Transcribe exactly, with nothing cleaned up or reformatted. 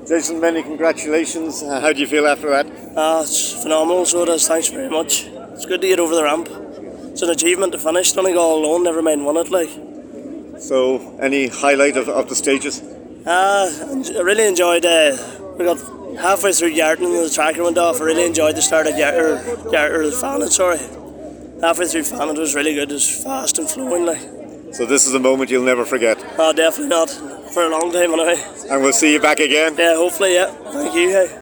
Jason, many congratulations. Uh, how do you feel after that? Ah, it's phenomenal, so it is. Thanks very much. It's good to get over the ramp. It's an achievement to finish. Donegal alone, never mind won it. Like, So, any highlight of, of the stages? ah, I really enjoyed. Uh, we got halfway through Yarton and the tracker went off. I really enjoyed the start of Yarton, or Fannin, sorry. Halfway through Fannin, it was really good. It was fast and flowing. Like, So this is a moment you'll never forget. oh, definitely not for a long time anyway. And we'll see you back again. Yeah, hopefully. Yeah. Thank you. Hey.